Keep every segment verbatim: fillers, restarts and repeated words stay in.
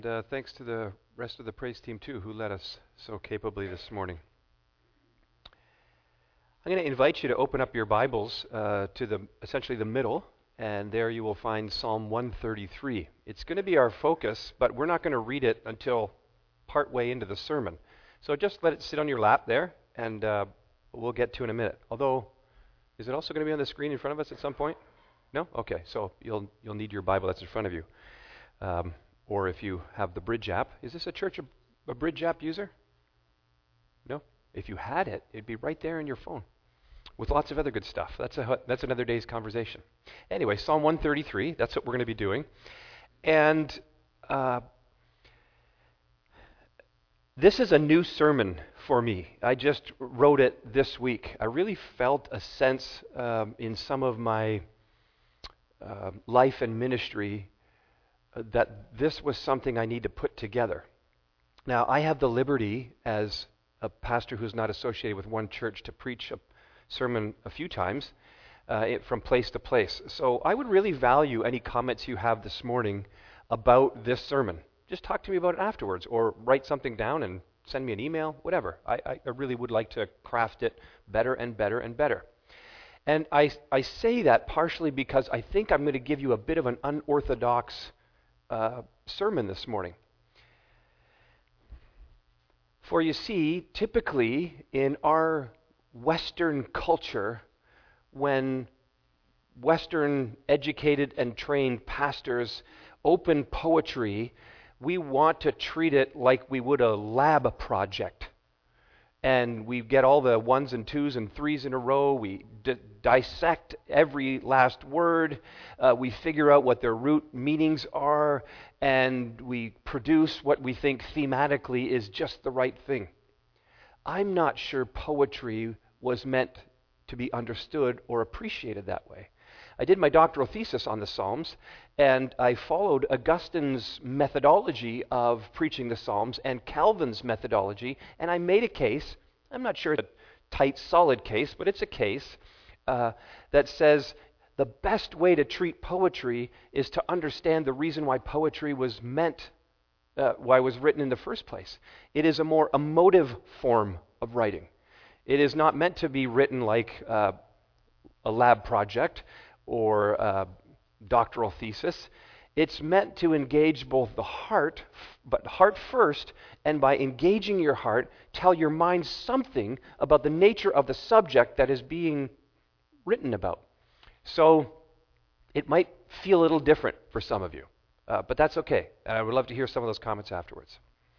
Uh, thanks to the rest of the praise team, too, who led us so capably this morning. I'm going to invite you to open up your Bibles uh, to the essentially the middle, and there you will find Psalm one thirty-three. It's going to be our focus, but we're not going to read it until partway into the sermon. So just let it sit on your lap there, and uh, we'll get to it in a minute. Although, is it also going to be on the screen in front of us at some point? No? Okay, so you'll you'll need your Bible that's in front of you. Um, Or if you have the Bridge app. Is this a church, a, a Bridge app user? No? If you had it, it'd be right there in your phone with lots of other good stuff. That's a that's another day's conversation. Anyway, Psalm one thirty-three, that's what we're going to be doing. And uh, this is a new sermon for me. I just wrote it this week. I really felt a sense um, in some of my uh, life and ministry that this was something I need to put together. Now, I have the liberty as a pastor who's not associated with one church to preach a sermon a few times uh, it, from place to place. So I would really value any comments you have this morning about this sermon. Just talk to me about it afterwards, or write something down and send me an email, whatever. I, I, I really would like to craft it better and better and better. And I, I say that partially because I think I'm going to give you a bit of an unorthodox Uh, sermon this morning. For you see, typically in our Western culture, when Western educated and trained pastors open poetry, we want to treat it like we would a lab project. And we get all the ones and twos and threes in a row. We d- dissect every last word. Uh, we figure out what their root meanings are. And we produce what we think thematically is just the right thing. I'm not sure poetry was meant to be understood or appreciated that way. I did my doctoral thesis on the Psalms, and I followed Augustine's methodology of preaching the Psalms and Calvin's methodology, and I made a case. I'm not sure it's a tight, solid case, but it's a case uh, that says the best way to treat poetry is to understand the reason why poetry was meant, uh, why it was written in the first place. It is a more emotive form of writing. It is not meant to be written like uh, a lab project or a doctoral thesis. It's meant to engage both the heart, but heart first, and by engaging your heart, tell your mind something about the nature of the subject that is being written about. So it might feel a little different for some of you, uh, but that's okay. And I would love to hear some of those comments afterwards.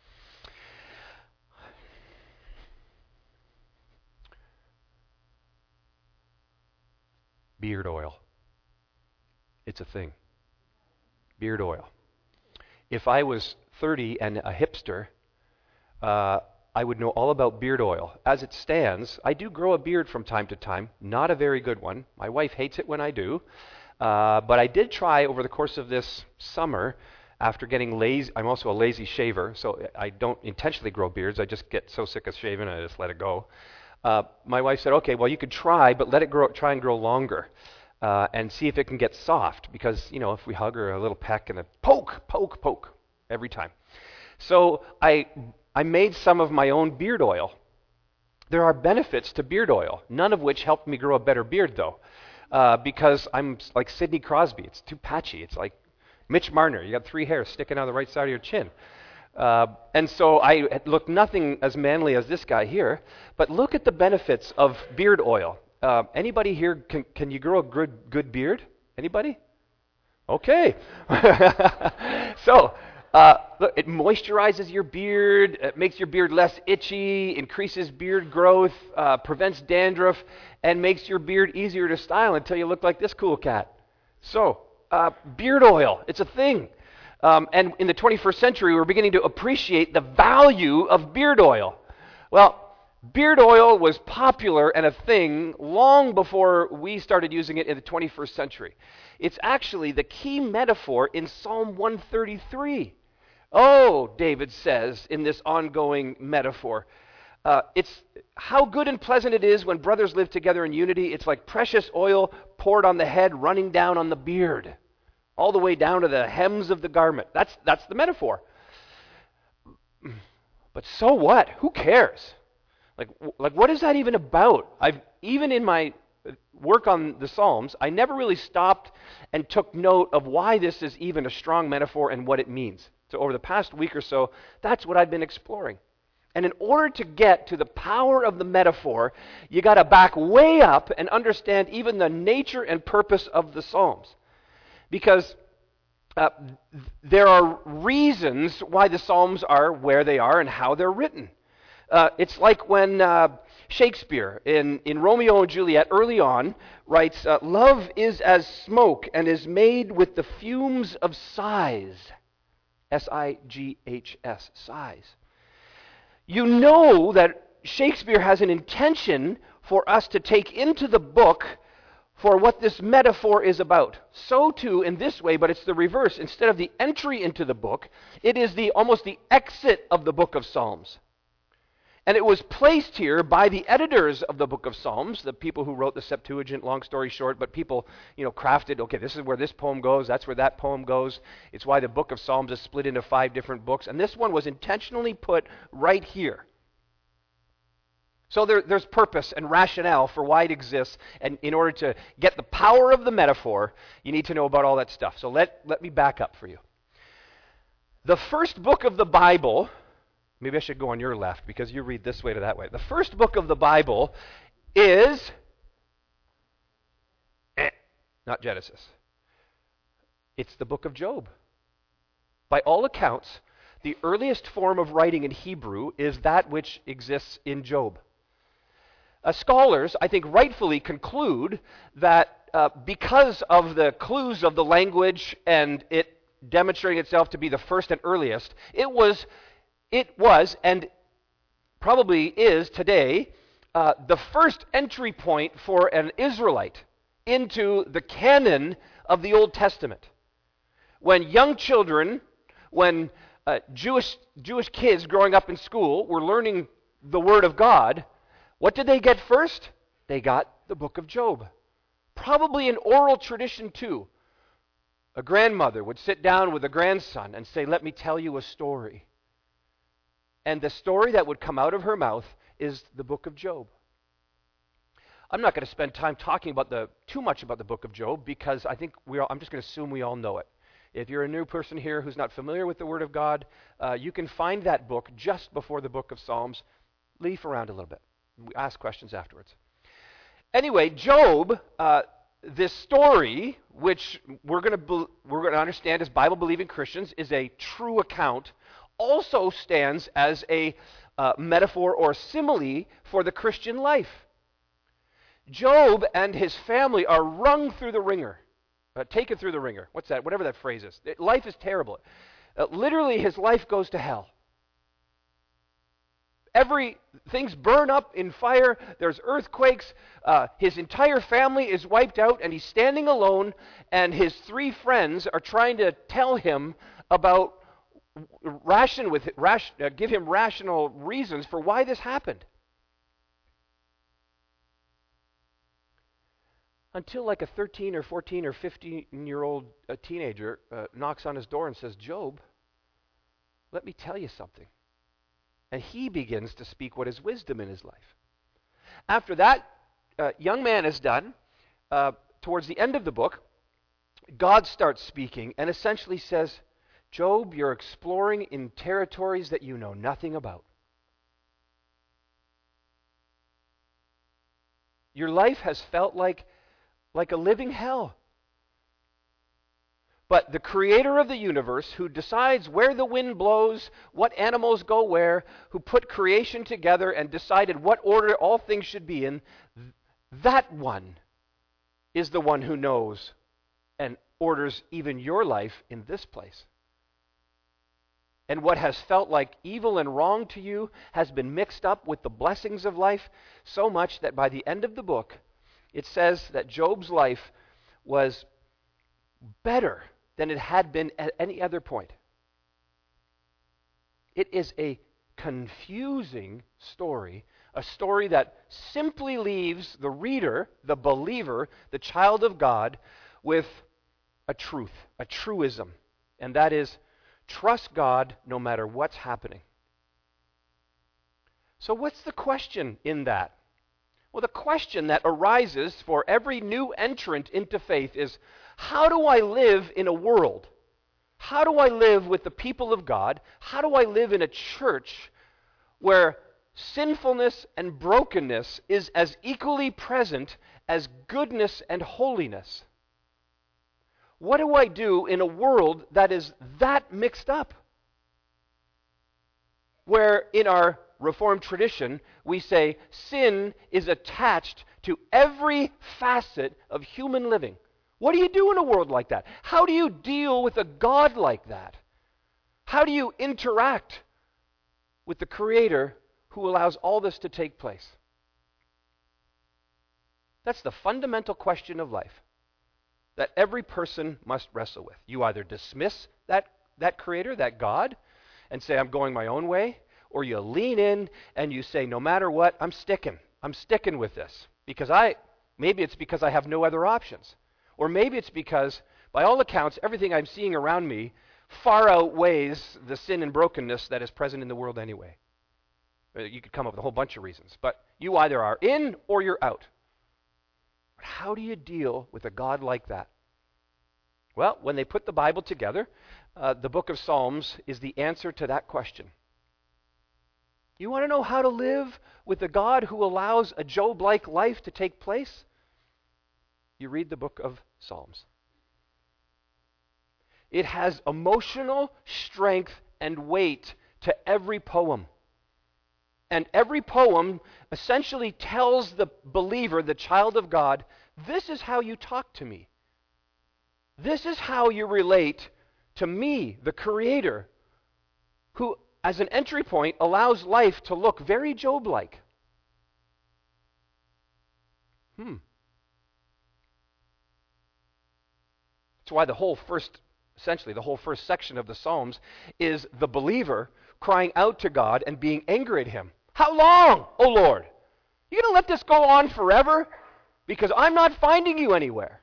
Beard oil. It's a thing. Beard oil. If I was thirty and a hipster, uh, I would know all about beard oil. As it stands, I do grow a beard from time to time, not a very good one. My wife hates it when I do. Uh, but I did try over the course of this summer, after getting lazy. I'm also a lazy shaver, so I don't intentionally grow beards. I just get so sick of shaving, I just let it go. Uh, my wife said, okay, well, you could try, but let it grow, try and grow longer. Uh, and see if it can get soft, because, you know, if we hug her, a little peck and a poke, poke, poke every time. So I I made some of my own beard oil. There are benefits to beard oil, none of which helped me grow a better beard, though, uh, because I'm like Sidney Crosby. It's too patchy. It's like Mitch Marner. You got three hairs sticking out of the right side of your chin. Uh, and so I look nothing as manly as this guy here, but look at the benefits of beard oil. Uh, anybody here, can, can you grow a good, good beard? Anybody? Okay. so, uh, look, it moisturizes your beard, it makes your beard less itchy, increases beard growth, uh, prevents dandruff, and makes your beard easier to style until you look like this cool cat. So, uh, beard oil, it's a thing. Um, and in the twenty-first century, we're beginning to appreciate the value of beard oil. Well, beard oil was popular and a thing long before we started using it in the twenty-first century. It's actually the key metaphor in Psalm one thirty-three. Oh, David says in this ongoing metaphor, uh, it's how good and pleasant it is when brothers live together in unity. It's like precious oil poured on the head, running down on the beard, all the way down to the hems of the garment. That's, that's the metaphor. But so what? Who cares? Like, like what is that even about? I've even in my work on the Psalms, I never really stopped and took note of why this is even a strong metaphor and what it means. So over the past week or so, that's what I've been exploring. And in order to get to the power of the metaphor, you got to back way up and understand even the nature and purpose of the Psalms. Because uh, there are reasons why the Psalms are where they are and how they're written. Uh, it's like when uh, Shakespeare in, in Romeo and Juliet early on writes, uh, "Love is as smoke and is made with the fumes of sighs." S I G H S, sighs. You know that Shakespeare has an intention for us to take into the book for what this metaphor is about. So too in this way, but it's the reverse. Instead of the entry into the book, it is the almost the exit of the book of Psalms. And it was placed here by the editors of the book of Psalms, the people who wrote the Septuagint, long story short, but people, you know, crafted, okay, this is where this poem goes, that's where that poem goes. It's why the book of Psalms is split into five different books. And this one was intentionally put right here. So there, there's purpose and rationale for why it exists. And in order to get the power of the metaphor, you need to know about all that stuff. So let, let me back up for you. The first book of the Bible... Maybe I should go on your left because you read this way to that way. The first book of the Bible is eh, not Genesis. It's the book of Job. By all accounts, the earliest form of writing in Hebrew is that which exists in Job. Uh, scholars, I think, rightfully conclude that uh, because of the clues of the language and it demonstrating itself to be the first and earliest, it was It was, and probably is today, uh, the first entry point for an Israelite into the canon of the Old Testament. When young children, when uh, Jewish, Jewish kids growing up in school were learning the Word of God, what did they get first? They got the book of Job. Probably an oral tradition too. A grandmother would sit down with a grandson and say, "Let me tell you a story." And the story that would come out of her mouth is the book of Job. I'm not going to spend time talking about the too much about the book of Job because I think we all, I'm just going to assume we all know it. If you're a new person here who's not familiar with the Word of God, uh, you can find that book just before the book of Psalms. Leaf around a little bit. We ask questions afterwards. Anyway, Job, uh, this story, which we're going to be, we're going to understand as Bible-believing Christians, is a true account, also stands as a uh, metaphor or simile for the Christian life. Job and his family are wrung through the ringer, uh, taken through the ringer. What's that? Whatever that phrase is. Life is terrible. Uh, literally, his life goes to hell. Every things burn up in fire. There's earthquakes. Uh, his entire family is wiped out, and he's standing alone. And his three friends are trying to tell him about ration with ration, uh, give him rational reasons for why this happened. Until like a thirteen or fourteen or fifteen year old uh, teenager uh, knocks on his door and says, "Job, let me tell you something." And he begins to speak what is wisdom in his life. After that uh, young man is done, uh, towards the end of the book, God starts speaking and essentially says, "Job, you're exploring in territories that you know nothing about. Your life has felt like, like a living hell. But the creator of the universe, who decides where the wind blows, what animals go where, who put creation together and decided what order all things should be in, that one is the one who knows and orders even your life in this place. And what has felt like evil and wrong to you has been mixed up with the blessings of life so much that by the end of the book, it says that Job's life was better than it had been at any other point. It is a confusing story, a story that simply leaves the reader, the believer, the child of God, with a truth, a truism, and that is, trust God no matter what's happening. So what's the question in that? Well, the question that arises for every new entrant into faith is, how do I live in a world? How do I live with the people of God? How do I live in a church where sinfulness and brokenness is as equally present as goodness and holiness? What do I do in a world that is that mixed up? Where in our Reformed tradition we say sin is attached to every facet of human living. What do you do in a world like that? How do you deal with a God like that? How do you interact with the Creator who allows all this to take place? That's the fundamental question of life that every person must wrestle with. You either dismiss that, that Creator, that God, and say, I'm going my own way, or you lean in and you say, no matter what, I'm sticking. I'm sticking with this. Because I, maybe it's because I have no other options. Or maybe it's because, by all accounts, everything I'm seeing around me far outweighs the sin and brokenness that is present in the world anyway. You could come up with a whole bunch of reasons. But you either are in or you're out. But how do you deal with a God like that? Well, when they put the Bible together, uh, the book of Psalms is the answer to that question. You want to know how to live with a God who allows a Job-like life to take place? You read the book of Psalms. It has emotional strength and weight to every poem. And every poem essentially tells the believer, the child of God, this is how you talk to me. This is how you relate to me, the Creator, who, as an entry point, allows life to look very Job-like. Hmm. That's why the whole first, essentially, the whole first section of the Psalms is the believer crying out to God and being angry at Him. How long, O Lord? You going to let this go on forever? Because I'm not finding you anywhere.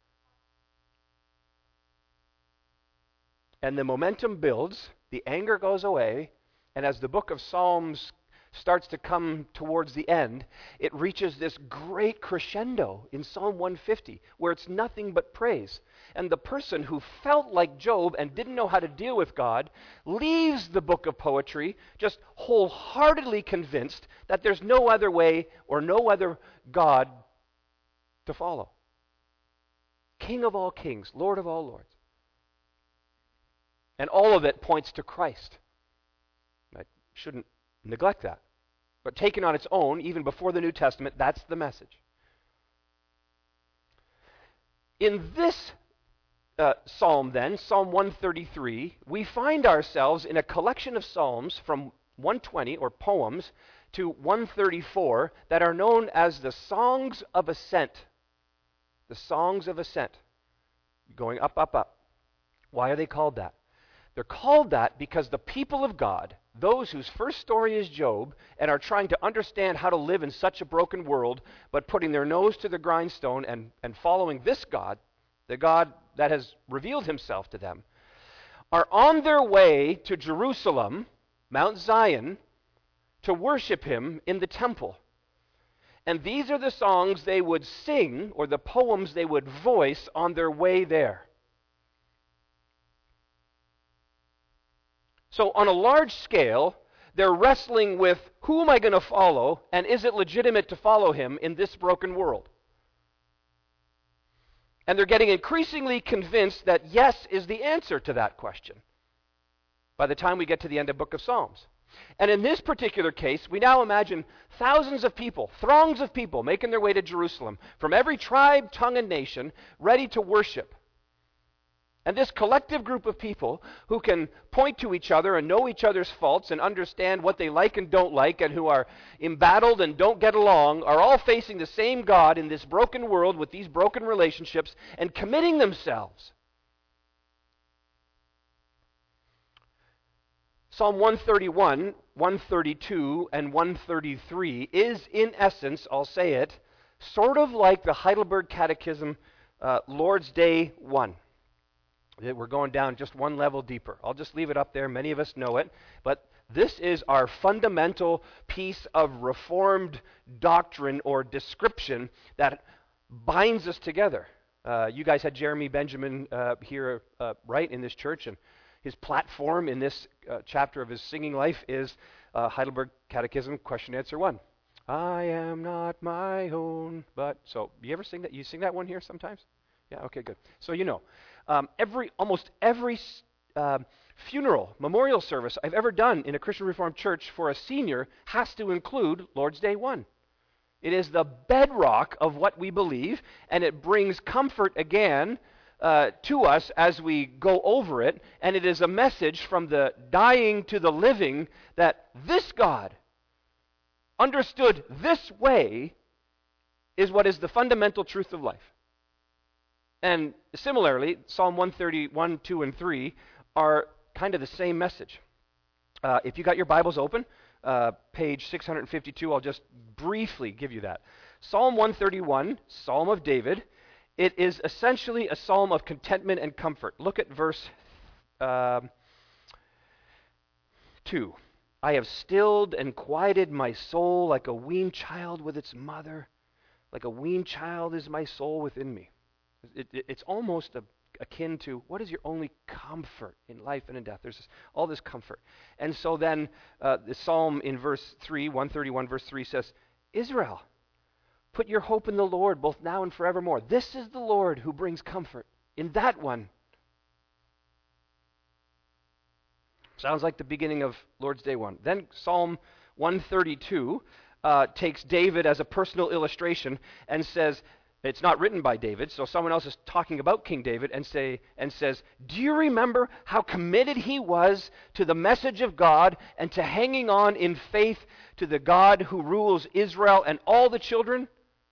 And the momentum builds, the anger goes away, and as the book of Psalms starts to come towards the end, it reaches this great crescendo in Psalm one fifty, where it's nothing but praise. And the person who felt like Job and didn't know how to deal with God leaves the book of poetry just wholeheartedly convinced that there's no other way or no other God to follow. King of all kings, Lord of all lords. And all of it points to Christ. I shouldn't neglect that. But taken on its own, even before the New Testament, that's the message. In this uh, psalm then, Psalm one thirty-three, we find ourselves in a collection of psalms from one twenty, or poems, to one thirty-four that are known as the Songs of Ascent. The Songs of Ascent. Going up, up, up. Why are they called that? They're called that because the people of God, those whose first story is Job, and are trying to understand how to live in such a broken world, but putting their nose to the grindstone and, and following this God, the God that has revealed Himself to them, are on their way to Jerusalem, Mount Zion, to worship Him in the temple. And these are the songs they would sing, or the poems they would voice on their way there. So on a large scale, they're wrestling with, who am I going to follow, and is it legitimate to follow Him in this broken world? And they're getting increasingly convinced that yes is the answer to that question by the time we get to the end of the book of Psalms. And in this particular case, we now imagine thousands of people, throngs of people making their way to Jerusalem from every tribe, tongue, and nation, ready to worship. And this collective group of people who can point to each other and know each other's faults and understand what they like and don't like, and who are embattled and don't get along, are all facing the same God in this broken world with these broken relationships and committing themselves. Psalm one thirty-one, one thirty-two, and one thirty-three is, in essence, I'll say it, sort of like the Heidelberg Catechism, uh, Lord's Day one. We're going down just one level deeper. I'll just leave it up there. Many of us know it. But This is our fundamental piece of Reformed doctrine or description that binds us together. Uh, you guys had Jeremy Benjamin uh, here, uh, right, in this church, and his platform in this uh, chapter of his singing life is uh, Heidelberg Catechism, question answer one. I am not my own, but so you ever sing that? You sing that one here sometimes? Yeah. Okay. Good. So you know, um, every almost every uh, funeral memorial service I've ever done in a Christian Reformed church for a senior has to include Lord's Day one. It is the bedrock of what we believe, and it brings comfort again uh, to us as we go over it. And it is a message from the dying to the living that this God, understood this way, is what is the fundamental truth of life. And similarly, Psalm one thirty-one, two, and three are kind of the same message. Uh, if you got your Bibles open, uh, page six fifty-two, I'll just briefly give you that. Psalm one thirty-one, Psalm of David, it is essentially a psalm of contentment and comfort. Look at verse um, two. I have stilled and quieted my soul like a weaned child with its mother. Like a weaned child is my soul within me. It, it, it's almost a, akin to what is your only comfort in life and in death? There's this, all this comfort. And so then uh, the psalm in verse three, one thirty-one verse three says, Israel, put your hope in the Lord both now and forevermore. This is the Lord who brings comfort. In that one. Sounds like the beginning of Lord's Day one. Then Psalm one thirty-two uh, takes David as a personal illustration and says, it's not written by David, so someone else is talking about King David and say and says, do you remember how committed he was to the message of God and to hanging on in faith to the God who rules Israel and all the children?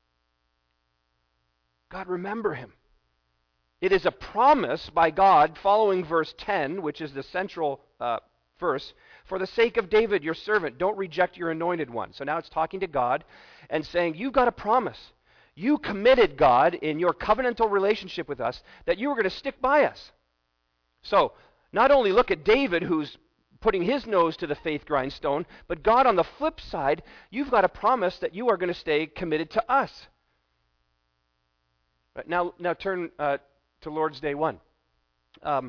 God, remember him. It is a promise by God following verse ten, which is the central uh, verse, for the sake of David, your servant, don't reject your anointed one. So now it's talking to God and saying, you've got a promise. You committed, God, in your covenantal relationship with us, that you were going to stick by us. So, not only look at David, who's putting his nose to the faith grindstone, but God, on the flip side, you've got a promise that you are going to stay committed to us. Right, now, now turn uh, to Lord's Day one. Um,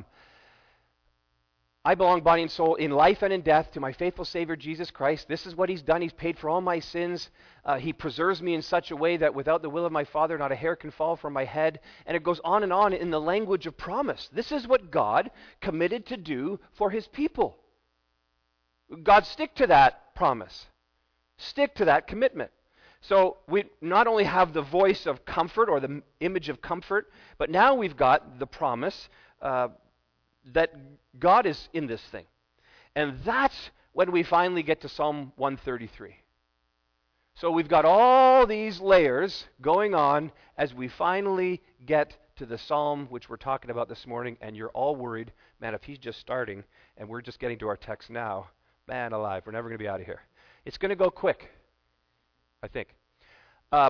I belong body and soul in life and in death to my faithful Savior Jesus Christ. This is what he's done. He's paid for all my sins. Uh, he preserves me in such a way that without the will of my Father, not a hair can fall from my head. And it goes on and on in the language of promise. This is what God committed to do for his people. God, stick to that promise. Stick to that commitment. So we not only have the voice of comfort or the image of comfort, but now we've got the promise uh, that God is in this thing. And that's when we finally get to Psalm one thirty-three. So we've got all these layers going on as we finally get to the psalm which we're talking about this morning, and you're all worried, man, if he's just starting and we're just getting to our text now, man alive, we're never going to be out of here. It's going to go quick, I think. Uh,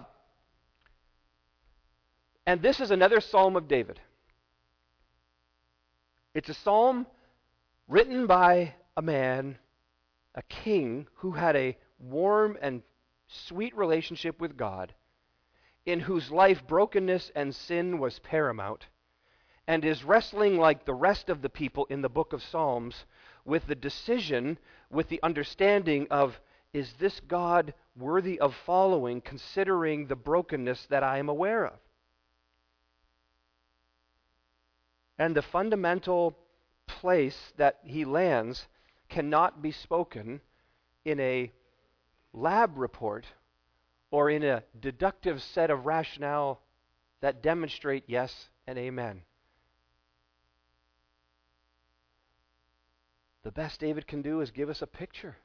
and this is another psalm of David. It's a psalm written by a man, a king, who had a warm and sweet relationship with God, in whose life brokenness and sin was paramount, and is wrestling like the rest of the people in the book of Psalms with the decision, with the understanding of, is this God worthy of following, considering the brokenness that I am aware of? And the fundamental place that he lands cannot be spoken in a lab report or in a deductive set of rationale that demonstrate yes and amen. The best David can do is give us a picture.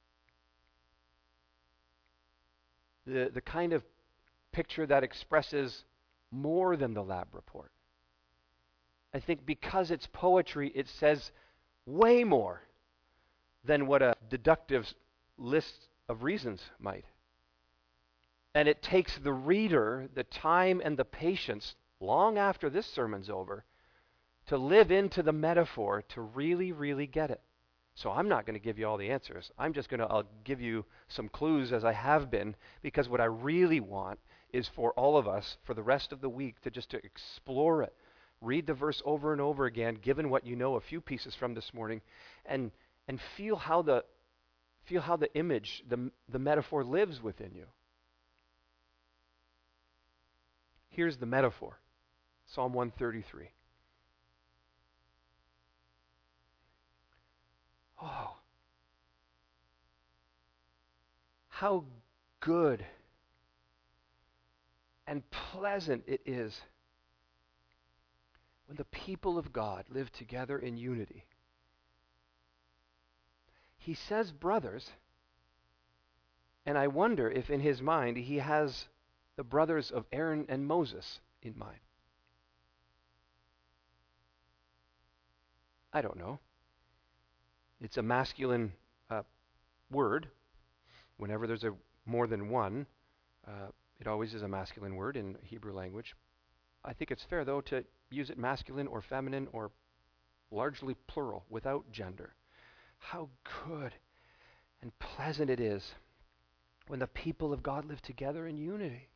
The, the kind of picture that expresses more than the lab report. I think because it's poetry, it says way more than what a deductive list of reasons might. And it takes the reader the time and the patience, long after this sermon's over, to live into the metaphor to really, really get it. So I'm not going to give you all the answers. I'm just going to I'll give you some clues as I have been, because what I really want is for all of us for the rest of the week to just to explore it. Read the verse over and over again, given what you know, a few pieces from this morning, and and feel how the feel how the image, the the metaphor lives within you. Here's the metaphor. Psalm one thirty-three. Oh, how good and pleasant it is when the people of God live together in unity. He says brothers, and I wonder if in his mind he has the brothers of Aaron and Moses in mind. I don't know. It's a masculine uh, word. Whenever there's a more than one, uh, it always is a masculine word in Hebrew language. I think it's fair, though, to use it masculine or feminine or largely plural without gender. How good and pleasant it is when the people of God live together in unity.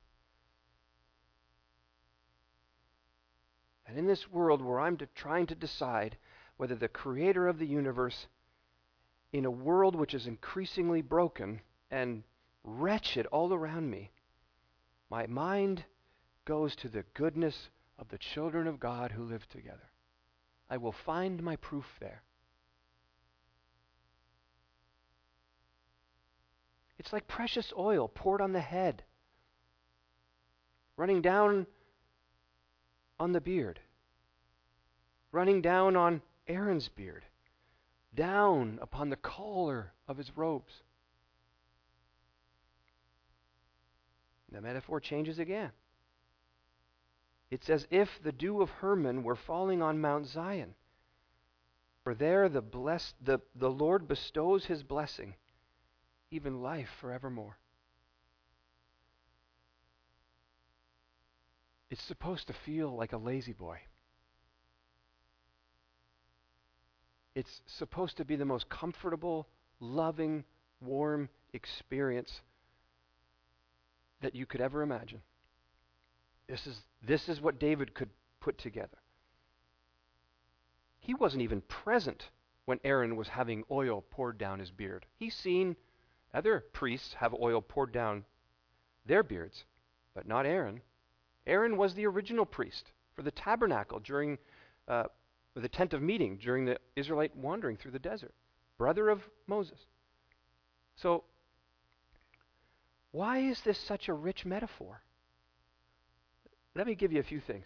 And in this world where I'm to trying to decide whether the creator of the universe, in a world which is increasingly broken and wretched all around me, my mind goes to the goodness of the children of God who live together. I will find my proof there. It's like precious oil poured on the head, running down on the beard, running down on Aaron's beard, down upon the collar of his robes. The metaphor changes again. It's as if the dew of Hermon were falling on Mount Zion. For there the blessed, the, the Lord bestows his blessing, even life forevermore. It's supposed to feel like a lazy boy. It's supposed to be the most comfortable, loving, warm experience that you could ever imagine. This is, this is what David could put together. He wasn't even present when Aaron was having oil poured down his beard. He's seen other priests have oil poured down their beards, but not Aaron. Aaron was the original priest for the tabernacle during uh, the tent of meeting during the Israelite wandering through the desert, brother of Moses. So, why is this such a rich metaphor? Let me give you a few things.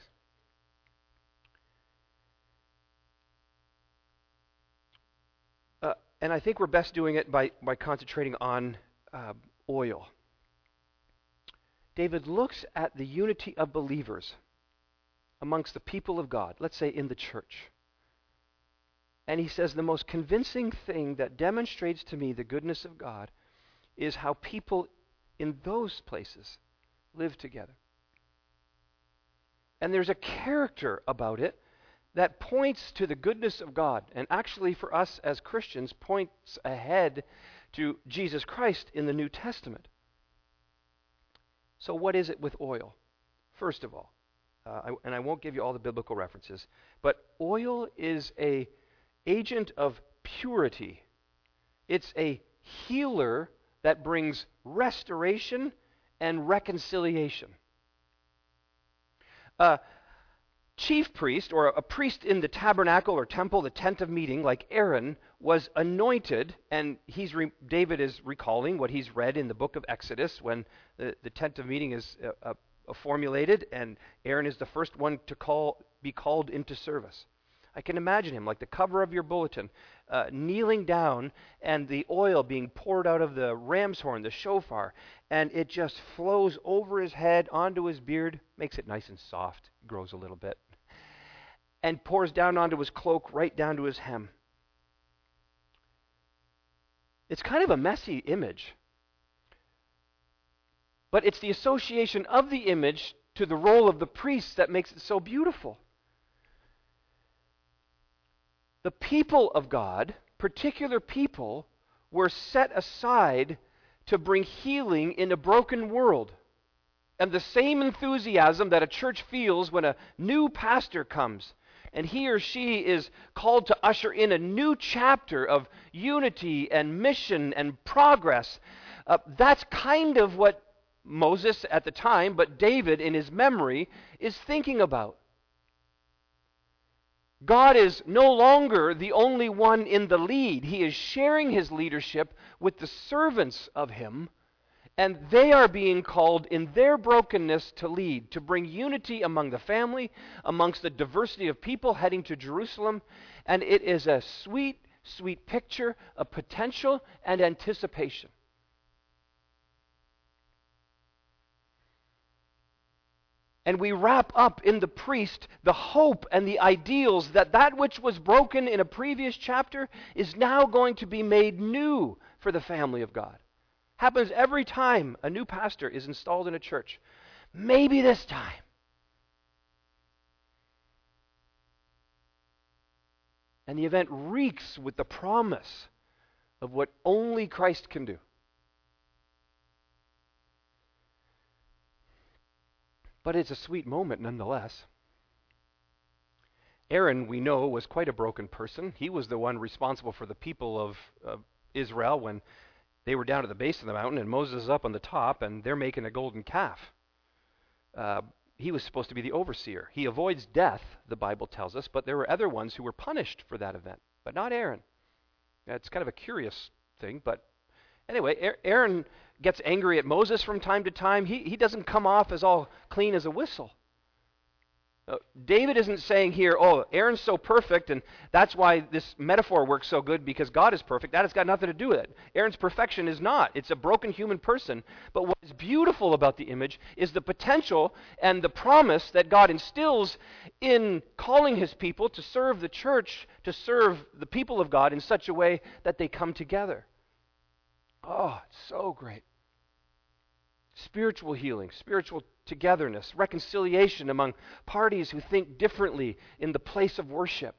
Uh, and I think we're best doing it by, by concentrating on uh, oil. David looks at the unity of believers amongst the people of God, let's say in the church. And he says the most convincing thing that demonstrates to me the goodness of God is how people in those places live together. And there's a character about it that points to the goodness of God, and actually for us as Christians points ahead to Jesus Christ in the New Testament. So what is it with oil? First of all, uh, I, and I won't give you all the biblical references, but oil is a agent of purity. It's a healer that brings restoration and reconciliation. A chief priest, or a priest in the tabernacle or temple, the tent of meeting, like Aaron, was anointed, and he's re- David is recalling what he's read in the book of Exodus when the, the tent of meeting is uh, uh, formulated, and Aaron is the first one to call be called into service. I can imagine him, like the cover of your bulletin, uh, kneeling down and the oil being poured out of the ram's horn, the shofar, and it just flows over his head, onto his beard, makes it nice and soft, grows a little bit, and pours down onto his cloak, right down to his hem. It's kind of a messy image, but it's the association of the image to the role of the priest that makes it so beautiful. The people of God particular people were set aside to bring healing in a broken world. And the same enthusiasm that a church feels when a new pastor comes and he or she is called to usher in a new chapter of unity and mission and progress, uh, that's kind of what Moses at the time, but David in his memory, is thinking about. God is no longer the only one in the lead. He is sharing his leadership with the servants of him, and they are being called in their brokenness to lead, to bring unity among the family, amongst the diversity of people heading to Jerusalem. And it is a sweet, sweet picture of potential and anticipation. And we wrap up in the priest the hope and the ideals that that which was broken in a previous chapter is now going to be made new for the family of God. Happens every time a new pastor is installed in a church. Maybe this time. And the event reeks with the promise of what only Christ can do. But it's a sweet moment nonetheless. Aaron, we know, was quite a broken person. He was the one responsible for the people of, of Israel when they were down at the base of the mountain and Moses is up on the top and they're making a golden calf. Uh, he was supposed to be the overseer. He avoids death, the Bible tells us, but there were other ones who were punished for that event, but not Aaron. It's kind of a curious thing, but anyway, Aaron gets angry at Moses from time to time. He, he doesn't come off as all clean as a whistle. Uh, David isn't saying here, oh, Aaron's so perfect, and that's why this metaphor works so good, because God is perfect. That has got nothing to do with it. Aaron's perfection is not. It's a broken human person. But what is beautiful about the image is the potential and the promise that God instills in calling his people to serve the church, to serve the people of God in such a way that they come together. Oh, it's so great. Spiritual healing, spiritual togetherness, reconciliation among parties who think differently in the place of worship.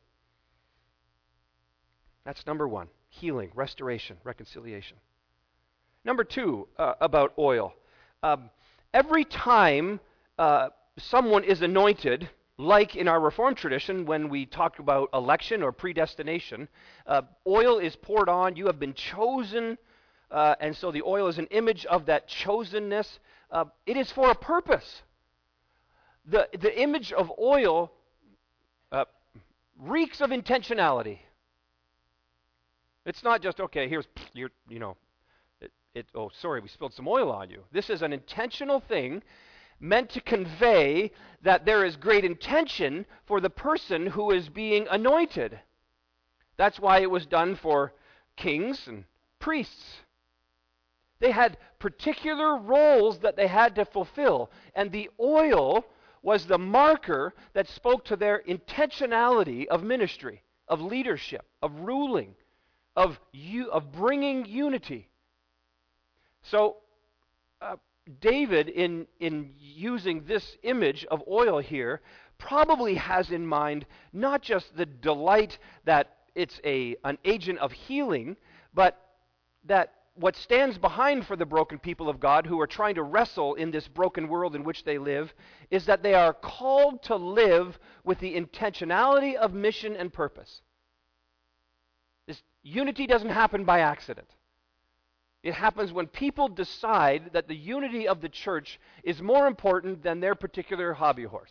That's number one, healing, restoration, reconciliation. Number two, uh, about oil. Um, every time uh, someone is anointed, like in our Reformed tradition when we talk about election or predestination, uh, oil is poured on. You have been chosen. Uh, and so the oil is an image of that chosenness. Uh, it is for a purpose. The, the image of oil uh, reeks of intentionality. It's not just, okay, here's, you're, you know, it, it, oh, sorry, we spilled some oil on you. This is an intentional thing meant to convey that there is great intention for the person who is being anointed. That's why it was done for kings and priests. They had particular roles that they had to fulfill, and the oil was the marker that spoke to their intentionality of ministry, of leadership, of ruling, of u- of bringing unity. So uh, David, in, in using this image of oil here, probably has in mind not just the delight that it's a an agent of healing, but that what stands behind for the broken people of God who are trying to wrestle in this broken world in which they live is that they are called to live with the intentionality of mission and purpose. This unity doesn't happen by accident. It happens when people decide that the unity of the church is more important than their particular hobby horse.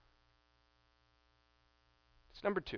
It's number two.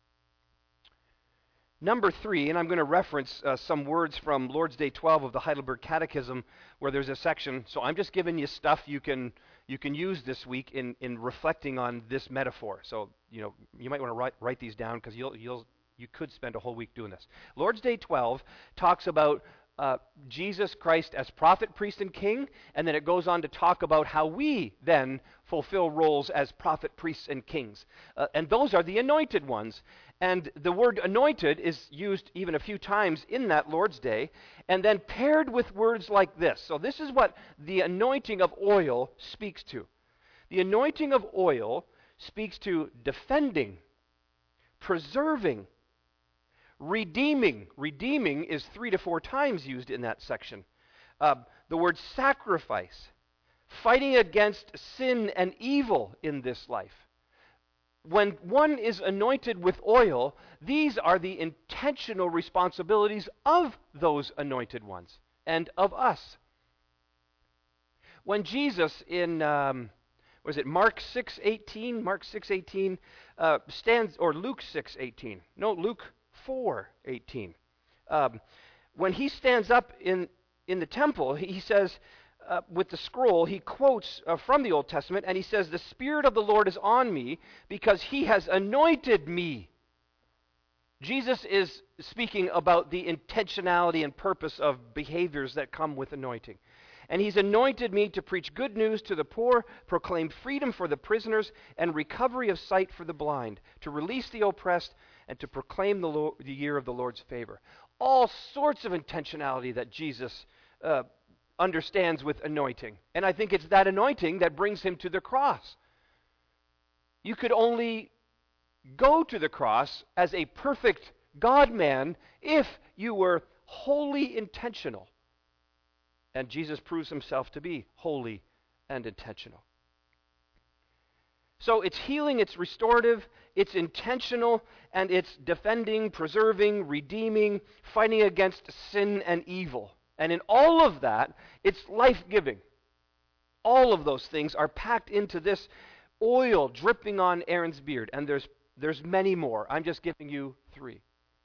Number three, and I'm going to reference uh, some words from Lord's Day twelve of the Heidelberg Catechism, where there's a section. So I'm just giving you stuff you can you can use this week in, in reflecting on this metaphor. So you know you might want to write write these down because you'll you'll you could spend a whole week doing this. Lord's Day twelve talks about uh, Jesus Christ as prophet, priest, and king, and then it goes on to talk about how we then fulfill roles as prophet, priests, and kings, uh, and those are the anointed ones. And the word anointed is used even a few times in that Lord's Day, and then paired with words like this. So this is what the anointing of oil speaks to. The anointing of oil speaks to defending, preserving, Redeeming. Redeeming is three to four times used in that section. Uh, the word sacrifice. Fighting against sin and evil in this life. When one is anointed with oil, these are the intentional responsibilities of those anointed ones and of us. When Jesus in, um, was it Mark six eighteen? Mark six eighteen uh, stands, or Luke six eighteen. No, Luke four eighteen. Um, when he stands up in, in the temple, he, he says, Uh, with the scroll, he quotes uh, from the Old Testament, and he says, "The Spirit of the Lord is on me because he has anointed me." Jesus is speaking about the intentionality and purpose of behaviors that come with anointing. "And he's anointed me to preach good news to the poor, proclaim freedom for the prisoners, and recovery of sight for the blind, to release the oppressed, and to proclaim the, Lord, the year of the Lord's favor." All sorts of intentionality that Jesus uh, understands with anointing. And I think it's that anointing that brings him to the cross. You could only go to the cross as a perfect God-man if you were wholly intentional. And Jesus proves himself to be holy and intentional. So it's healing, it's restorative, it's intentional, and it's defending, preserving, redeeming, fighting against sin and evil. And in all of that, it's life-giving. All of those things are packed into this oil dripping on Aaron's beard. And there's, there's many more. I'm just giving you three.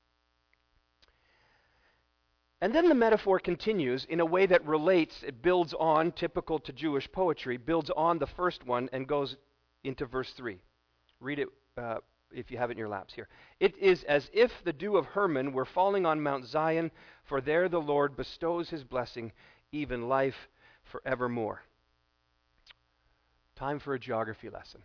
And then the metaphor continues in a way that relates, it builds on, typical to Jewish poetry, builds on the first one and goes into verse three. Read it uh, if you have it in your laps here. "It is as if the dew of Hermon were falling on Mount Zion, for there the Lord bestows his blessing, even life forevermore." Time for a geography lesson.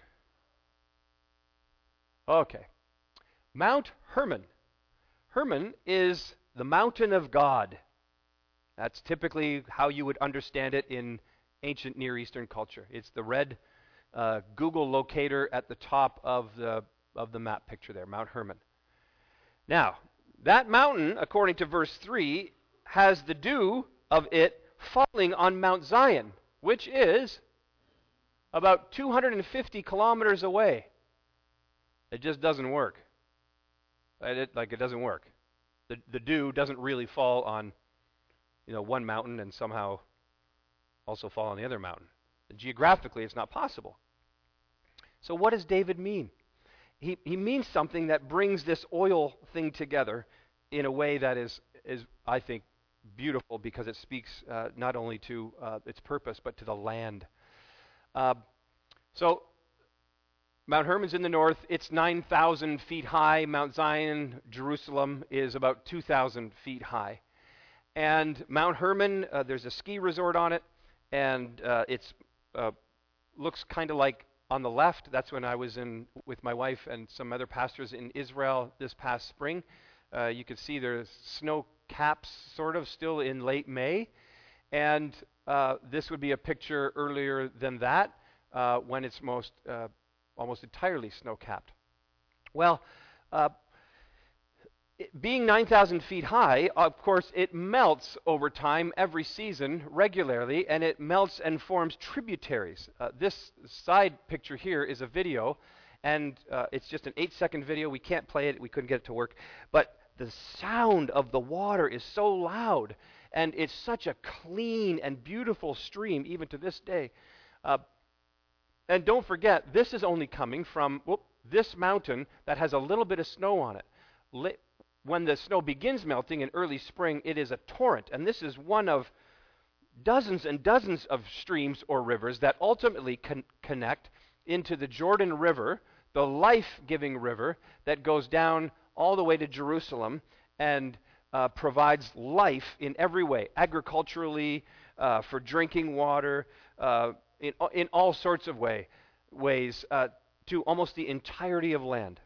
Okay. Mount Hermon. Hermon is the mountain of God. That's typically how you would understand it in ancient Near Eastern culture. It's the red uh, Google locator at the top of the of the map picture there, Mount Hermon. Now, that mountain, according to verse three, has the dew of it falling on Mount Zion, which is about two hundred fifty kilometers away. It just doesn't work. It, like it doesn't work. The, the dew doesn't really fall on, you know, one mountain and somehow also fall on the other mountain. Geographically, it's not possible. So what does David mean? He, he means something that brings this oil thing together in a way that is, is I think, beautiful because it speaks uh, not only to uh, its purpose, but to the land. Uh, so, Mount Hermon's in the north. It's nine thousand feet high. Mount Zion, Jerusalem, is about two thousand feet high. And Mount Hermon, uh, there's a ski resort on it, and uh, it's uh, looks kind of like on the left. That's when I was in with my wife and some other pastors in Israel this past spring. Uh, you could see there's snow caps sort of still in late May. And uh, this would be a picture earlier than that uh, when it's most uh, almost entirely snow-capped. Well, uh, it, being nine thousand feet high, of course, it melts over time every season regularly, and it melts and forms tributaries. Uh, this side picture here is a video, and uh, it's just an eight-second video. We can't play it. We couldn't get it to work. But the sound of the water is so loud, and it's such a clean and beautiful stream, even to this day. Uh, And don't forget, this is only coming from whoop, this mountain that has a little bit of snow on it. Li- when the snow begins melting in early spring, it is a torrent. And this is one of dozens and dozens of streams or rivers that ultimately con- connect into the Jordan River, the life-giving river that goes down all the way to Jerusalem and uh, provides life in every way, agriculturally, uh, for drinking water, uh, In, in all sorts of way, ways uh, to almost the entirety of land.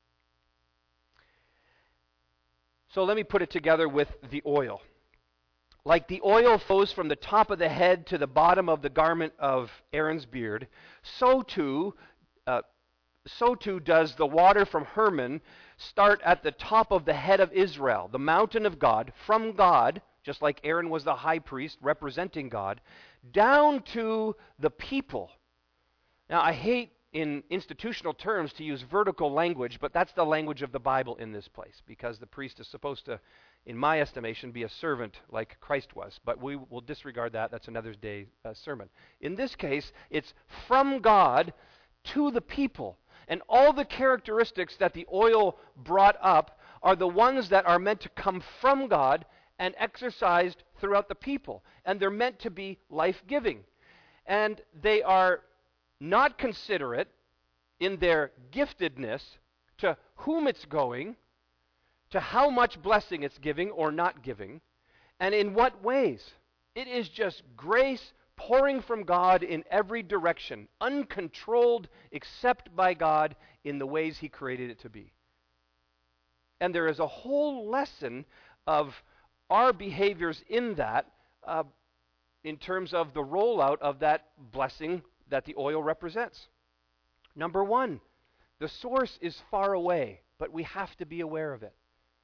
So let me put it together with the oil. Like the oil flows from the top of the head to the bottom of the garment of Aaron's beard, so too, uh, so too does the water from Hermon start at the top of the head of Israel, the mountain of God, from God, just like Aaron was the high priest representing God, down to the people. Now, I hate in institutional terms to use vertical language, but that's the language of the Bible in this place, because the priest is supposed to, in my estimation, be a servant like Christ was. But we will disregard that. That's another day uh, sermon. In this case, it's from God to the people. And all the characteristics that the oil brought up are the ones that are meant to come from God and exercised throughout the people. And they're meant to be life-giving. And they are not considerate in their giftedness to whom it's going, to how much blessing it's giving or not giving, and in what ways. It is just grace pouring from God in every direction, uncontrolled except by God in the ways He created it to be. And there is a whole lesson of our behaviors in that, uh, in terms of the rollout of that blessing that the oil represents. Number one, the source is far away, but we have to be aware of it.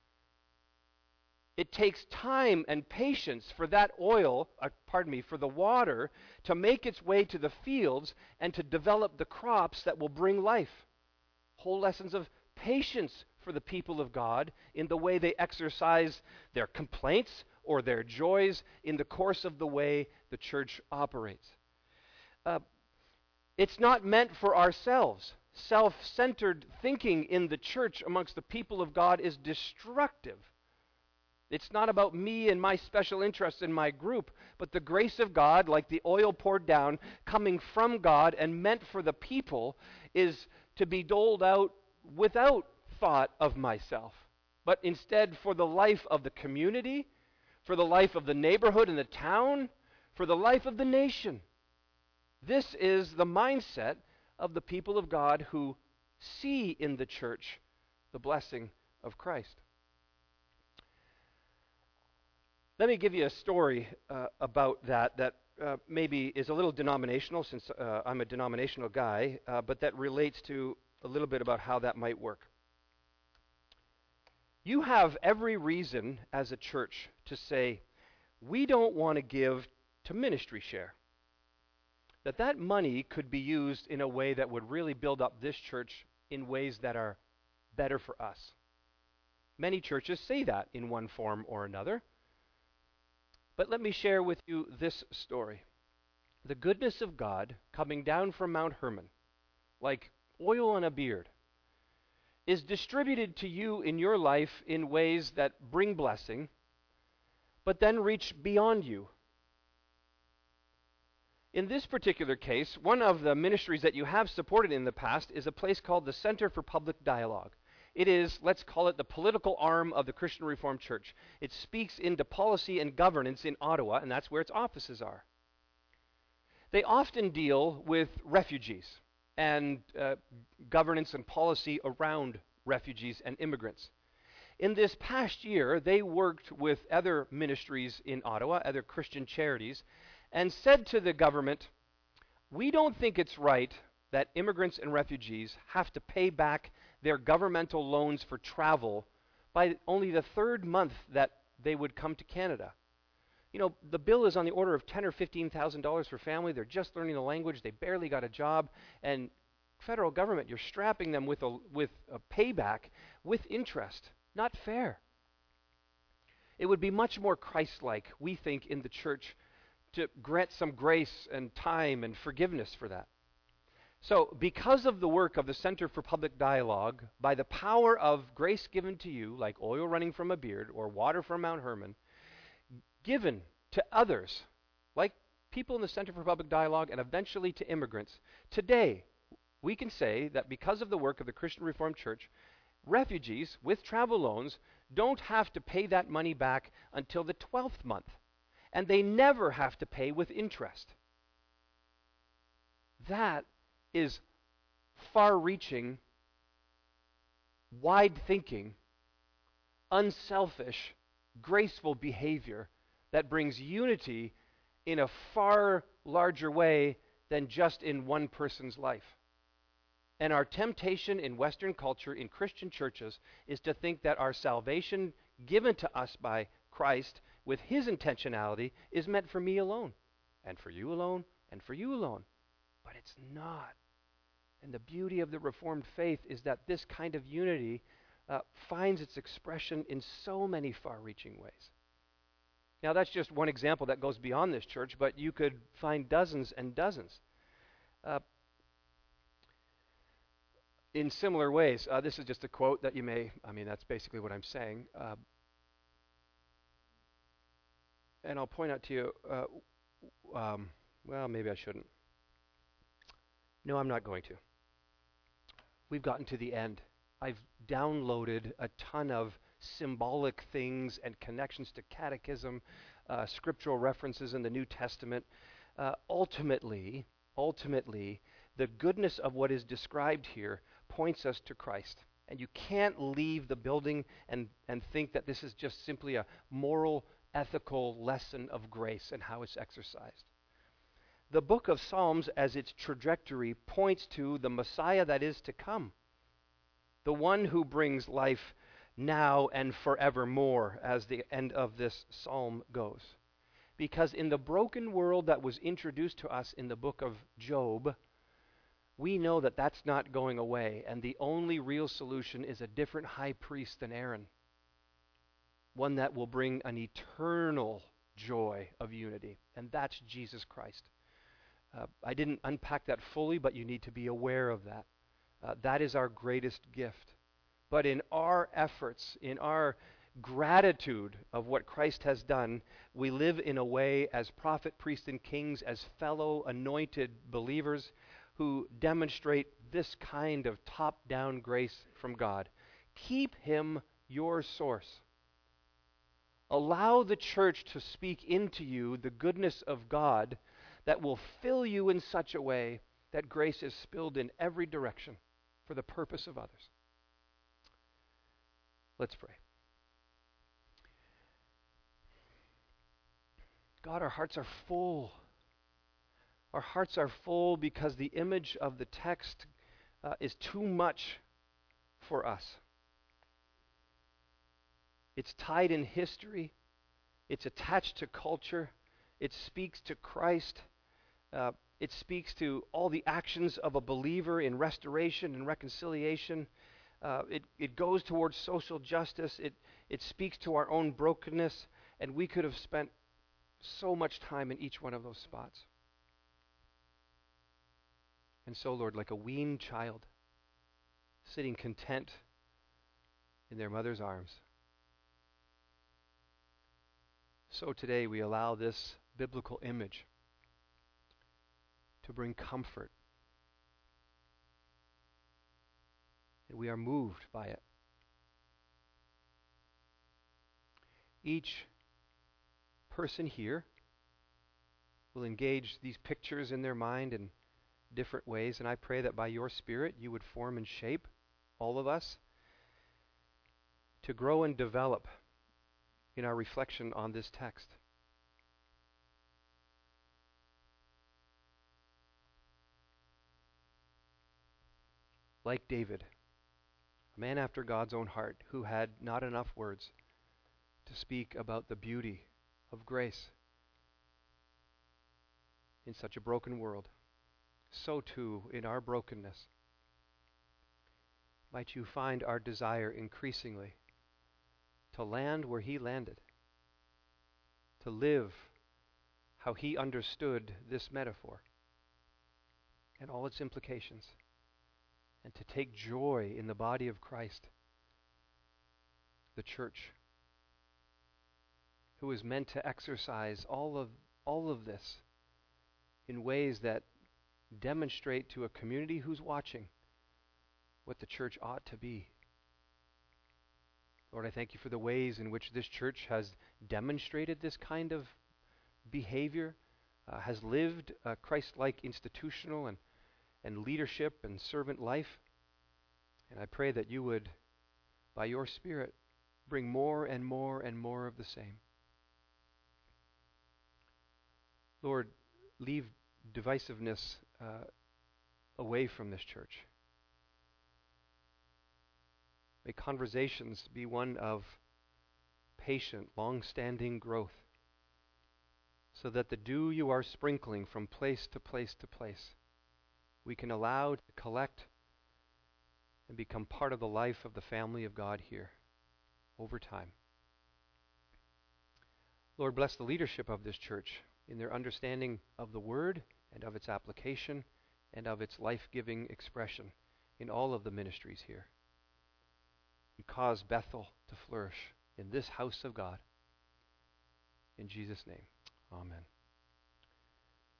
It takes time and patience for that oil, uh, pardon me, for the water to make its way to the fields and to develop the crops that will bring life. Whole lessons of patience for the people of God in the way they exercise their complaints or their joys in the course of the way the church operates. Uh, it's not meant for ourselves. Self-centered thinking in the church amongst the people of God is destructive. It's not about me and my special interests in my group, but the grace of God, like the oil poured down, coming from God and meant for the people, is to be doled out without thought of myself, but instead for the life of the community, for the life of the neighborhood and the town, for the life of the nation. This is the mindset of the people of God who see in the church the blessing of Christ. Let me give you a story uh, about that that uh, maybe is a little denominational, since uh, I'm a denominational guy, uh, but that relates to a little bit about how that might work. You have every reason as a church to say, we don't want to give to ministry share. That that money could be used in a way that would really build up this church in ways that are better for us. Many churches say that in one form or another. But let me share with you this story. The goodness of God coming down from Mount Hermon, like oil on a beard, is distributed to you in your life in ways that bring blessing, but then reach beyond you. In this particular case, one of the ministries that you have supported in the past is a place called the Center for Public Dialogue. It is, let's call it, the political arm of the Christian Reformed Church. It speaks into policy and governance in Ottawa, and that's where its offices are. They often deal with refugees and uh, governance and policy around refugees and immigrants. In this past year, they worked with other ministries in Ottawa, other Christian charities, and said to the government, we don't think it's right that immigrants and refugees have to pay back their governmental loans for travel by only the third month that they would come to Canada. You know, the bill is on the order of ten thousand dollars or fifteen thousand dollars for family. They're just learning the language. They barely got a job. And federal government, you're strapping them with a, with a payback with interest. Not fair. It would be much more Christ-like, we think, in the church to grant some grace and time and forgiveness for that. So, because of the work of the Center for Public Dialogue, by the power of grace given to you, like oil running from a beard or water from Mount Hermon, given to others, like people in the Center for Public Dialogue and eventually to immigrants, today we can say that because of the work of the Christian Reformed Church, refugees with travel loans don't have to pay that money back until the twelfth month, and they never have to pay with interest. That is far-reaching, wide-thinking, unselfish, graceful behavior that brings unity in a far larger way than just in one person's life. And our temptation in Western culture, in Christian churches, is to think that our salvation given to us by Christ with his intentionality is meant for me alone, and for you alone, and for you alone. But it's not. And the beauty of the Reformed faith is that this kind of unity uh, finds its expression in so many far-reaching ways. Now, that's just one example that goes beyond this church, but you could find dozens and dozens. Uh, in similar ways, uh, this is just a quote that you may, I mean, that's basically what I'm saying. Uh, and I'll point out to you, uh, um, well, maybe I shouldn't. No, I'm not going to. We've gotten to the end. I've downloaded a ton of symbolic things and connections to catechism, uh, scriptural references in the New Testament. Uh, ultimately, ultimately, the goodness of what is described here points us to Christ. And you can't leave the building and, and think that this is just simply a moral, ethical lesson of grace and how it's exercised. The book of Psalms, as its trajectory, points to the Messiah that is to come, the one who brings life now and forevermore, as the end of this psalm goes. Because in the broken world that was introduced to us in the book of Job, we know that that's not going away, and the only real solution is a different high priest than Aaron, one that will bring an eternal joy of unity, and that's Jesus Christ. Uh, I didn't unpack that fully, but you need to be aware of that. Uh, that is our greatest gift. But in our efforts, in our gratitude of what Christ has done, we live in a way as prophet, priest, and kings, as fellow anointed believers who demonstrate this kind of top-down grace from God. Keep him your source. Allow the church to speak into you the goodness of God that will fill you in such a way that grace is spilled in every direction for the purpose of others. Let's pray. God, our hearts are full. Our hearts are full because the image of the text uh, is too much for us. It's tied in history. It's attached to culture. It speaks to Christ. Uh, it speaks to all the actions of a believer in restoration and reconciliation. Uh, it, it goes towards social justice. It, it speaks to our own brokenness. And we could have spent so much time in each one of those spots. And so, Lord, like a weaned child, sitting content in their mother's arms, so today we allow this biblical image to bring comfort. And we are moved by it. Each person here will engage these pictures in their mind in different ways, and I pray that by your Spirit you would form and shape all of us to grow and develop in our reflection on this text. Like David, a man after God's own heart, who had not enough words to speak about the beauty of grace in such a broken world, so too in our brokenness might you find our desire increasingly to land where he landed, to live how he understood this metaphor and all its implications, and to take joy in the body of Christ, the church, who is meant to exercise all of all of this in ways that demonstrate to a community who's watching what the church ought to be. Lord, I thank you for the ways in which this church has demonstrated this kind of behavior, uh, has lived a Christ-like institutional and, and leadership and servant life. And I pray that you would, by your Spirit, bring more and more and more of the same. Lord, leave divisiveness uh, away from this church. May conversations be one of patient, long-standing growth, so that the dew you are sprinkling from place to place to place, we can allow to collect and become part of the life of the family of God here over time. Lord, bless the leadership of this church in their understanding of the Word and of its application and of its life-giving expression in all of the ministries here. And cause Bethel to flourish in this house of God. In Jesus' name, amen.